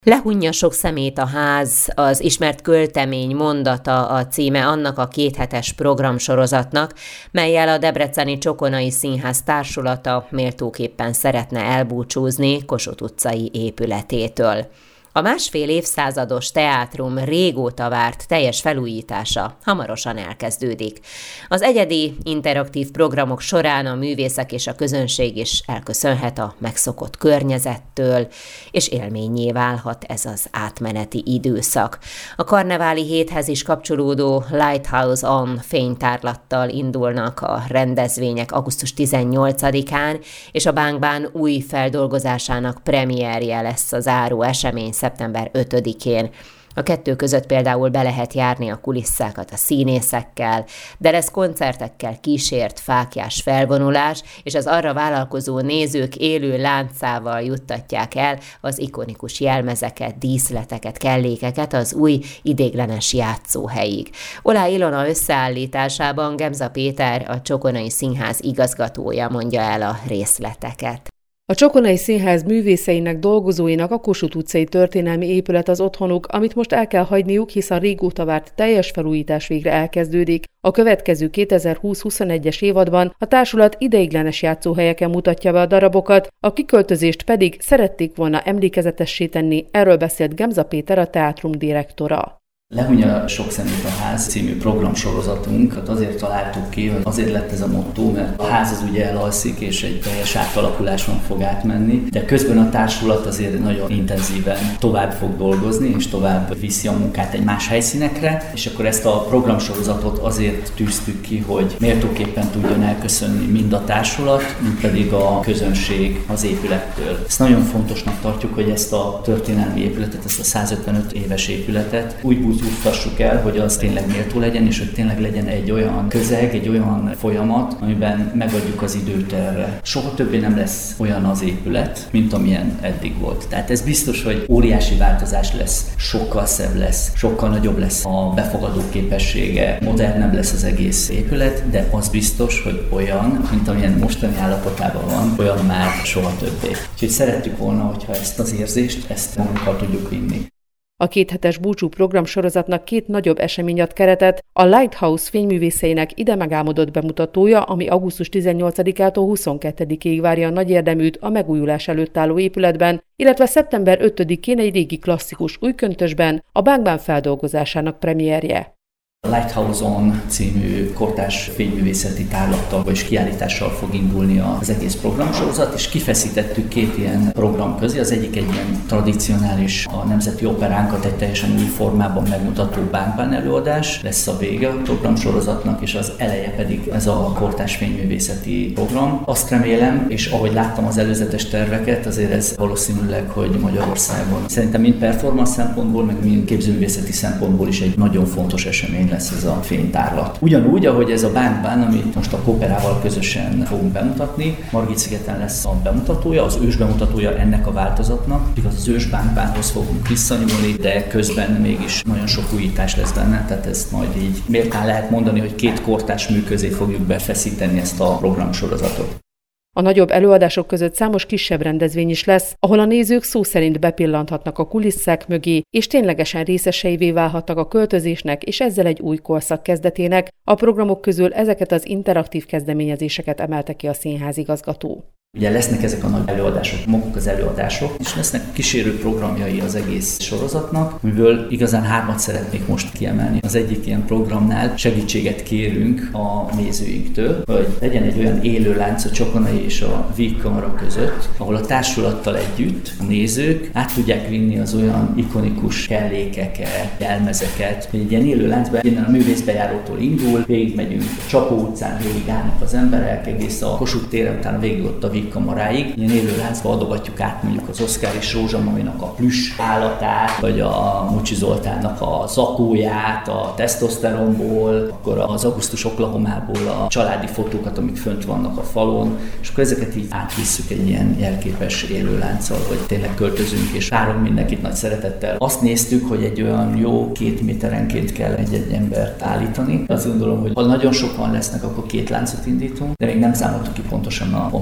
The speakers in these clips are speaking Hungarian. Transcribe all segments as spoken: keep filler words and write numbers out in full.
Lehunja sok szemét a ház, az ismert költemény mondata a címe annak a kéthetes programsorozatnak, mellyel a debreceni Csokonai Színház társulata méltóképpen szeretne elbúcsúzni Kossuth utcai épületétől. A másfél évszázados teátrum régóta várt teljes felújítása hamarosan elkezdődik. Az egyedi, interaktív programok során a művészek és a közönség is elköszönhet a megszokott környezettől, és élménnyé válhat ez az átmeneti időszak. A karneváli héthez is kapcsolódó Lighthouse On fénytárlattal indulnak a rendezvények augusztus tizennyolcadikán, és a Bánkbán új feldolgozásának premierje lesz a záró esemény szeptember ötödikén. A kettő között például be lehet járni a kulisszákat a színészekkel, de lesz koncertekkel kísért fáklyás felvonulás, és az arra vállalkozó nézők élő láncával juttatják el az ikonikus jelmezeket, díszleteket, kellékeket az új ideiglenes játszóhelyig. Olá Ilona összeállításában Gemza Péter, a Csokonai Színház igazgatója mondja el a részleteket. A Csokonai Színház művészeinek, dolgozóinak a Kossuth utcai történelmi épület az otthonuk, amit most el kell hagyniuk, hisz a régóta várt teljes felújítás végre elkezdődik. A következő kétezer-húsz-huszonegyes évadban a társulat ideiglenes játszóhelyeken mutatja be a darabokat, a kiköltözést pedig szerették volna emlékezetessé tenni, erről beszélt Gemza Péter, a teátrum direktora. Lehunja sok szemét a ház című programsorozatunkat azért találtuk ki, hogy azért lett ez a motto, mert a ház az ugye elalszik, és egy teljes átalakuláson fog átmenni, de közben a társulat azért nagyon intenzíven tovább fog dolgozni, és tovább viszi a munkát egy más helyszínekre, és akkor ezt a programsorozatot azért tűztük ki, hogy méltóképpen tudjon elköszönni mind a társulat, mind pedig a közönség az épülettől. Ezt nagyon fontosnak tartjuk, hogy ezt a történelmi épületet, ezt a százötvenöt éves épületet úgy juttassuk el, hogy az tényleg méltó legyen, és hogy tényleg legyen egy olyan közeg, egy olyan folyamat, amiben megadjuk az időt erre. Soha többé nem lesz olyan az épület, mint amilyen eddig volt. Tehát ez biztos, hogy óriási változás lesz, sokkal szebb lesz, sokkal nagyobb lesz a befogadó képessége, modernebb lesz az egész épület, de az biztos, hogy olyan, mint amilyen mostani állapotában van, olyan már soha többé. Úgyhogy szerettük volna, hogyha ezt az érzést, ezt magunkkal tudjuk vinni. A kéthetes búcsú programsorozatnak két nagyobb esemény ad keretet, a Lighthouse fényművészeinek ide megálmodott bemutatója, ami augusztus tizennyolcadikától huszonkettedikéig várja a nagy érdeműt a megújulás előtt álló épületben, illetve szeptember ötödikén egy régi klasszikus újköntösben, a Bánkbán feldolgozásának premierje. A Lighthouse On című kortárs fényművészeti tárlattal és kiállítással fog indulni az egész programsorozat, és kifeszítettük két ilyen program közé. Az egyik egy ilyen tradicionális, a Nemzeti Operánkat egy teljesen új formában megmutató Bánkbán előadás lesz a vége a programsorozatnak, és az eleje pedig ez a kortárs fényművészeti program. Azt remélem, és ahogy láttam az előzetes terveket, azért ez valószínűleg, hogy Magyarországon szerintem mind performance szempontból, meg mind képzőművészeti szempontból is egy nagyon fontos esemény lesz ez a fénytárlat. Ugyanúgy, ahogy ez a Bánkbán, amit most a Kóperával közösen fogunk bemutatni, Margit-szigeten lesz a bemutatója, az ős bemutatója ennek a változatnak. Igaz, az ős Bánkbánhoz fogunk visszanyúlni, de közben mégis nagyon sok újítás lesz benne, tehát ezt majd így méltán lehet mondani, hogy két kortárs mű közé fogjuk befeszíteni ezt a programsorozatot. A nagyobb előadások között számos kisebb rendezvény is lesz, ahol a nézők szó szerint bepillanthatnak a kulisszák mögé, és ténylegesen részeseivé válhatnak a költözésnek, és ezzel egy új korszak kezdetének. A programok közül ezeket az interaktív kezdeményezéseket emelte ki a színházigazgató. Ugye lesznek ezek a nagy előadások, maguk az előadások, és lesznek kísérő programjai az egész sorozatnak, amiből igazán hármat szeretnék most kiemelni. Az egyik ilyen programnál segítséget kérünk a nézőinktől, hogy legyen egy olyan élő lánc a Csokonai és a Víg Kamara között, ahol a társulattal együtt a nézők át tudják vinni az olyan ikonikus kellékeket, jelmezeket, hogy egy ilyen élő láncban innen a művészbejárótól indul, végigmegyünk a Csapó utcán, végig állnak az emberek, egész a Kossuth téren, utána végig ott a Víg Kamaráig. Ilyen élő láncba adogatjuk át mondjuk az Oszkár és Rózsa Maminak a plüss állatát, vagy a Mucsi Zoltánnak a zakóját, a tesztoszteronból, akkor az Augusztus Oklahomából a családi fotókat, amik fönt vannak a falon, és akkor ezeket így átvisszük egy ilyen jelképes élő lánccal, hogy tényleg költözünk, és várunk mindenkit nagy szeretettel. Azt néztük, hogy egy olyan jó két méterenként kell egy-egy embert állítani. Azt gondolom, hogy ha nagyon sokan lesznek, akkor két láncot indítunk, de még nem számoltuk ki pontosan a pontos létszámot.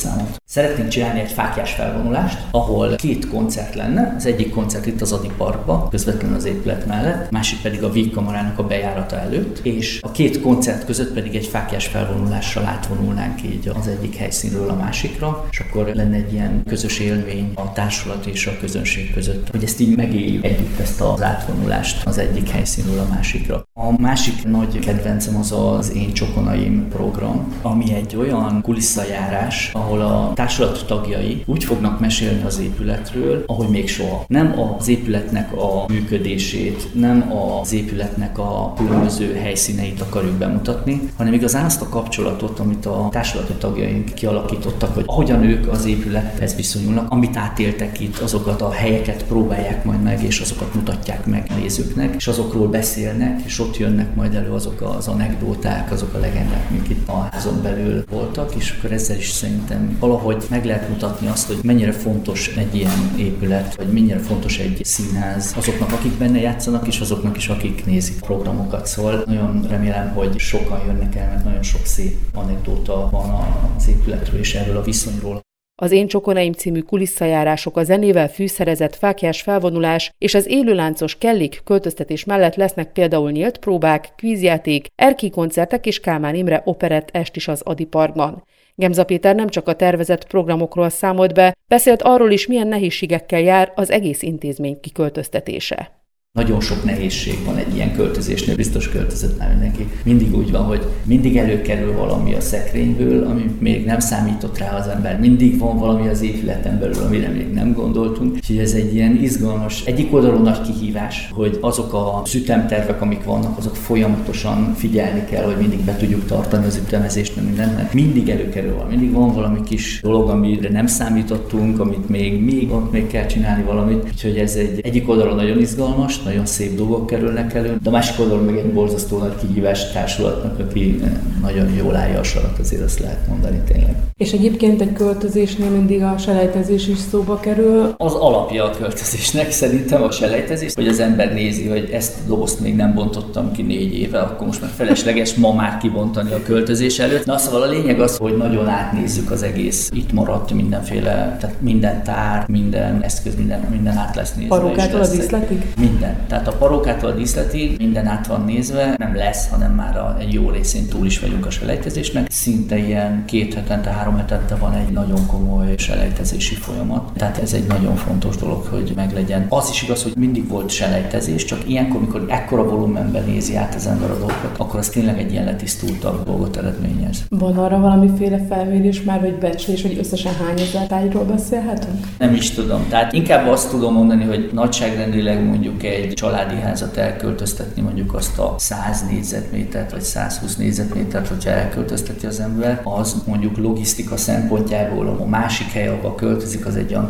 létszámot. Szeretnénk csinálni egy fáklyás felvonulást, ahol két koncert lenne, az egyik koncert itt az Ady Parkban, közvetlenül az épület mellett, másik pedig a Vígkamarának a bejárata előtt, és a két koncert között pedig egy fáklyás felvonulással átvonulnánk így az egyik helyszínről a másikra, és akkor lenne egy ilyen közös élmény a társulat és a közönség között, hogy ezt így megéljük együtt, ezt az átvonulást az egyik helyszínről a másikra. A másik nagy kedvencem az az Én Csokonaim program, ami egy olyan kulisszajárás, ahol a társulat tagjai úgy fognak mesélni az épületről, ahogy még soha. Nem az épületnek a működését, nem az épületnek a különböző helyszíneit akarjuk bemutatni, hanem igazán azt a kapcsolatot, amit a társulati tagjaink kialakítottak, hogy ahogyan ők az épülethez viszonyulnak, amit átéltek itt, azokat a helyeket próbálják majd meg, és azokat mutatják meg a nézőknek, és azokról beszélnek, és ott jönnek majd elő azok az anekdóták, azok a legendák, amik itt a házon belül voltak, és akkor ezzel is szerintem valahogy meg lehet mutatni azt, hogy mennyire fontos egy ilyen épület, vagy mennyire fontos egy színház azoknak, akik benne játszanak, és azoknak is, akik nézik a programokat. Szóval nagyon remélem, hogy sokan jönnek el, mert nagyon sok szép anekdóta van az épületről és erről a viszonyról. Az Én Csokonaim című kulisszajárások, a zenével fűszerezett fáklyás felvonulás és az élőláncos kellik költöztetés mellett lesznek például nyílt próbák, kvízjáték, erki koncertek és Kálmán Imre operett est is az Ady Parkban. Gemza Péter nem csak a tervezett programokról számolt be, beszélt arról is, milyen nehézségekkel jár az egész intézmény kiköltöztetése. Nagyon sok nehézség van egy ilyen költözésnél, biztos költözött már mindenki. Mindig úgy van, hogy mindig előkerül valami a szekrényből, ami még nem számított rá az ember. Mindig van valami az épületen belül, amire még nem gondoltunk. Úgyhogy ez egy ilyen izgalmas, egyik oldalon nagy kihívás, hogy azok a ütemtervek, amik vannak, azok folyamatosan figyelni kell, hogy mindig be tudjuk tartani az ütemezést, nem mindent. Mindig előkerül valami, mindig van valami kis dolog, amire nem számítottunk, amit még, még ott még kell csinálni valamit. Úgyhogy ez egy egyik oldalon nagyon izgalmas, nagyon szép dolgok kerülnek elő, de a másik oldalon meg egy borzasztó nagy kihívás társulatnak, aki nagyon jól állja a sarat, azért azt lehet mondani tényleg. És egyébként egy költözésnél mindig a selejtezés is szóba kerül. Az alapja a költözésnek szerintem a selejtezés, hogy az ember nézi, hogy ezt a dobozt még nem bontottam ki négy éve, akkor most már felesleges ma már kibontani a költözés előtt. Na szóval a lényeg az, hogy nagyon átnézzük az egész. Itt maradt mindenféle, tehát minden tár, minden eszköz, minden, minden át lesz nézve. Parókától a díszletig? Minden. Tehát a parókától a díszletig minden át van nézve, nem lesz, hanem már a, egy jó részén túl is vagyunk a selejtezésnek. Szinte ilyen két hetente, három hetente van egy nagyon komoly selejtezési folyamat. Tehát ez egy nagyon fontos dolog, hogy meglegyen. Az is igaz, hogy mindig volt selejtezés, csak ilyenkor, amikor ekkora volumenben nézi át az ember a dolgokat, akkor az tényleg egy ilyen letisztultabb dolgot eredményez. Van arra valamiféle felmérés már, vagy becslés, hogy összesen hány ezer tárgyról beszélhetünk? Nem is tudom. Tehát inkább azt tudom mondani, hogy nagyságrendileg mondjuk egy családi házat elköltöztetni, mondjuk azt a száz négyzetmétert vagy százhúsz négyzetmétert, hogyha elköltözteti az ember, az mondjuk logisztika szempontjából a másik hely, ahol költözik, az egy olyan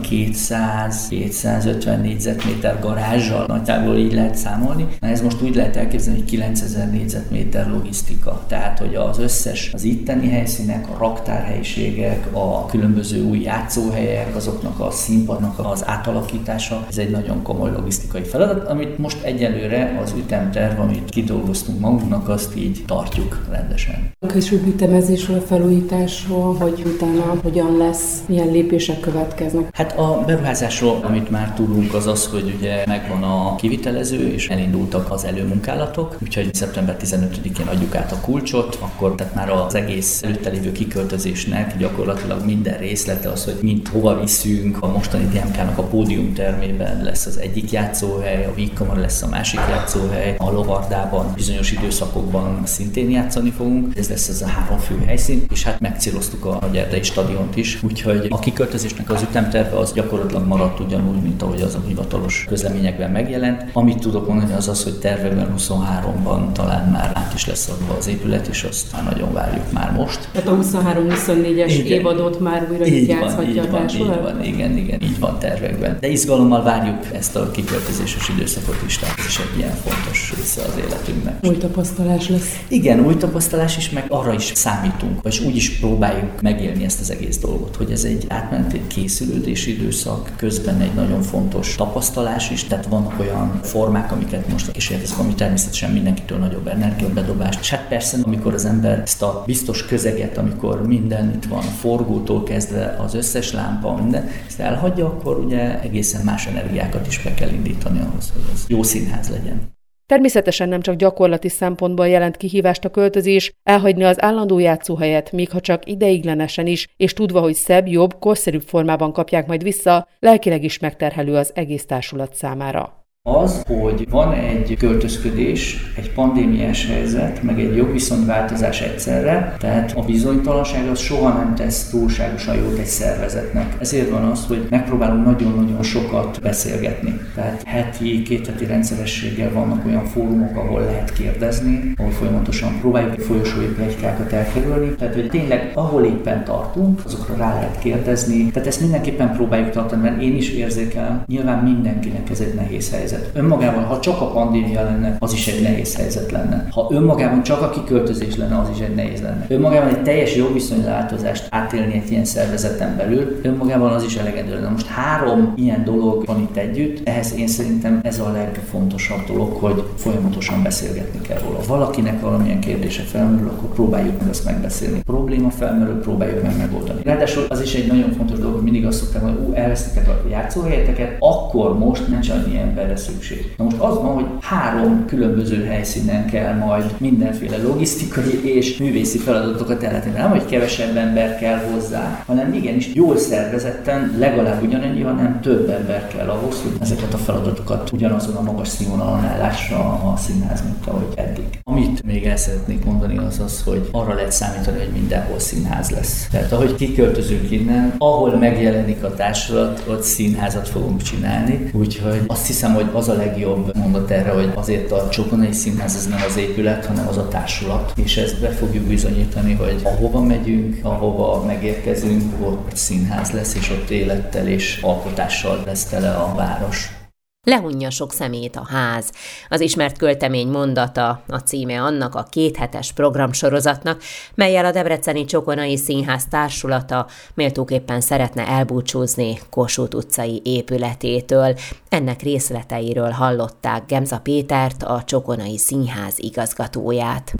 kétszáz-kétszázötven négyzetméter garázsal, nagyjából így lehet számolni. Na ez most úgy lehet elképzelni, hogy kilencezer négyzetméter logisztika. Tehát, hogy az összes, az itteni helyszínek, a raktárhelyiségek, a különböző új játszóhelyek, azoknak a színpadnak az átalakítása, ez egy nagyon komoly logisztikai feladat, amit most egyelőre az ütemterv, amit kidolgoztunk magunknak, azt így tartjuk rendesen. A később ütemezésről, felújításról, hogy utána hogyan lesz, milyen lépések következnek? Hát a beruházásról, amit már tudunk, az az, hogy ugye megvan a kivitelező, és elindultak az előmunkálatok, úgyhogy szeptember tizenötödikén adjuk át a kulcsot, akkor tehát már az egész előtte lévő kiköltözésnek gyakorlatilag minden részlete az, hogy mint hova viszünk, a mostani dé em ká-nak a pódiumtermében lesz az egyik játszóhely, a Vígkamara lesz a másik játszóhely, a Lovardában bizonyos időszakokban szintén játszani fogunk, ez lesz ez a három fő helyszín, és hát megcéloztuk a Erdei stadiont is, úgyhogy a kiköltözésnek az ütemterve az gyakorlatilag maradt ugyanúgy, mint ahogy az a hivatalos közleményekben megjelent. Amit tudok mondani az az, hogy tervekben huszonháromban talán már át is lesz adva az épület, és azt már nagyon várjuk már most. Tehát a huszonhárom huszonnégyes évadot már újra így játszhatja a társulat? Így van, igen, igen, így van tervekben. De izgalommal várjuk ezt a kiköltözéses időszakot. időszakot is, tehát ez is egy ilyen fontos része az életünknek. Új tapasztalás lesz. Igen, új tapasztalás is, meg arra is számítunk, vagy úgy is próbáljuk megélni ezt az egész dolgot, hogy ez egy átmeneti készülődési időszak, közben egy nagyon fontos tapasztalás is, tehát vannak olyan formák, amiket most kísérletezünk, ami természetesen mindenkitől nagyobb energiabedobást. És hát persze, amikor az ember ezt a biztos közeget, amikor minden itt van, forgótól kezdve az összes lámpa, minden, ezt elhagyja, akkor ugye egészen más energiákat is be kell indítani ahhoz, hogy ez jó színház legyen. Természetesen nem csak gyakorlati szempontból jelent kihívást a költözés, elhagyni az állandó játszóhelyet, még ha csak ideiglenesen is, és tudva, hogy szebb, jobb, korszerűbb formában kapják majd vissza, lelkileg is megterhelő az egész társulat számára. Az, hogy van egy költözködés, egy pandémiás helyzet, meg egy jogviszonyváltozás egyszerre, tehát a bizonytalanság az soha nem tesz túlságosan jót egy szervezetnek. Ezért van az, hogy megpróbálunk nagyon-nagyon sokat beszélgetni. Tehát heti, két heti rendszerességgel vannak olyan fórumok, ahol lehet kérdezni, ahol folyamatosan próbáljuk folyosói pletykákat elkerülni. Tehát, hogy tényleg ahol éppen tartunk, azokra rá lehet kérdezni. Tehát ezt mindenképpen próbáljuk tartani, mert én is érzékelem, nyilván mindenkinek ez egy nehéz helyzet. Önmagában, ha csak a pandémia lenne, az is egy nehéz helyzet lenne. Ha önmagában csak a kiköltözés lenne, az is egy nehéz lenne. Önmagában egy teljes jogviszonyváltozást átélni egy ilyen szervezeten belül, önmagában az is elegendő lenne. Most három ilyen dolog van itt együtt, ehhez én szerintem ez a legfontosabb dolog, hogy folyamatosan beszélgetni kell róla. Ha valakinek valamilyen kérdése felmerül, akkor próbáljuk meg azt megbeszélni. Probléma felmerül, próbáljuk meg megoldani. Ráadásul az is egy nagyon fontos dolog, hogy mindig azt szoktam, hogy ú, elvesztitek a játszóhelyeteket, akkor most nincs annyi emberre szükség. Na most az van, hogy három különböző helyszínen kell majd mindenféle logisztikai és művészi feladatokat ellátni. Nem, hogy kevesebb ember kell hozzá, hanem igenis jól szervezetten legalább ugyanannyi, hanem több ember kell ahhoz, hogy ezeket a feladatokat ugyanazon a magas színvonalon ellássa a színház, mint ahogy eddig. Amit még el szeretnék mondani, az az, hogy arra lehet számítani, hogy mindenhol színház lesz. Tehát ahogy kiköltözünk innen, ahol megjelenik a társulat, ott színházat fogunk csinálni. Úgyhogy azt hiszem, hogy az a legjobb mondat erre, hogy azért a Csokonai Színház ez nem az épület, hanem az a társulat. És ezt be fogjuk bizonyítani, hogy ahova megyünk, ahova megérkezünk, ott színház lesz, és ott élettel és alkotással lesz tele a város. Lehunja sok szemét a ház. Az ismert költemény mondata, a címe annak a kéthetes programsorozatnak, mellyel a Debreceni Csokonai Színház társulata méltóképpen szeretne elbúcsúzni Kossuth utcai épületétől. Ennek részleteiről hallották Gemza Pétert, a Csokonai Színház igazgatóját.